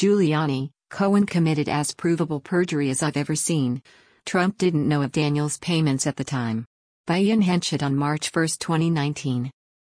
Giuliani, Cohen committed as provable perjury as I've ever seen. Trump didn't know of Daniels' payments at the time. By Ian Henchett on March 1, 2019.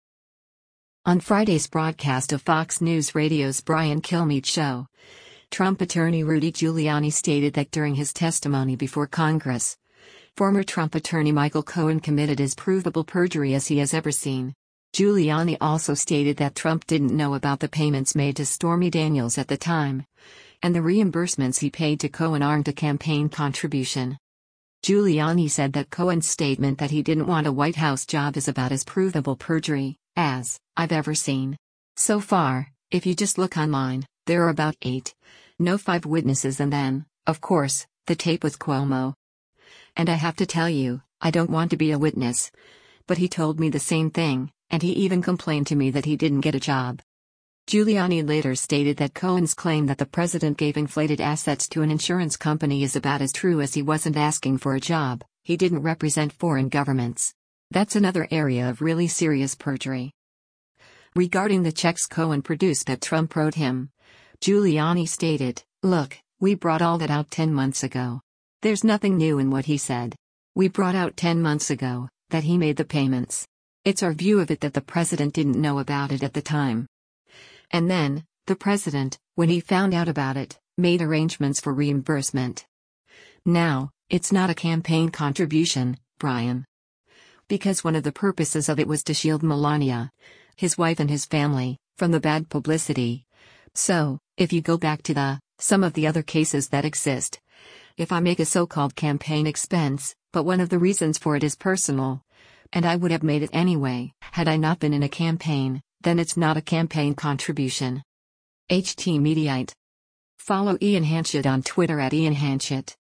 On Friday's broadcast of Fox News Radio's Brian Kilmeade show, Trump attorney Rudy Giuliani stated that during his testimony before Congress, former Trump attorney Michael Cohen committed as provable perjury as he has ever seen. Giuliani also stated that Trump didn't know about the payments made to Stormy Daniels at the time, and the reimbursements he paid to Cohen aren't a campaign contribution. Giuliani said that Cohen's statement that he didn't want a White House job is about as provable perjury as I've ever seen. So far, if you just look online, there are about 5 witnesses, and then, of course, the tape with Cuomo. And I have to tell you, I don't want to be a witness. But he told me the same thing, and he even complained to me that he didn't get a job. Giuliani later stated that Cohen's claim that the president gave inflated assets to an insurance company is about as true as he wasn't asking for a job. He didn't represent foreign governments. That's another area of really serious perjury. Regarding the checks Cohen produced that Trump wrote him, Giuliani stated, "Look, we brought all that out 10 months ago. There's nothing new in what he said. We brought out 10 months ago that he made the payments. It's our view of it that the president didn't know about it at the time. And then, the president, when he found out about it, made arrangements for reimbursement. Now, it's not a campaign contribution, Brian. Because one of the purposes of it was to shield Melania, his wife and his family, from the bad publicity. So, if you go back to some of the other cases that exist, if I make a so-called campaign expense, but one of the reasons for it is personal, and I would have made it anyway, had I not been in a campaign, then it's not a campaign contribution." HT Mediaite. Follow Ian Henchett on Twitter @IanHenchett.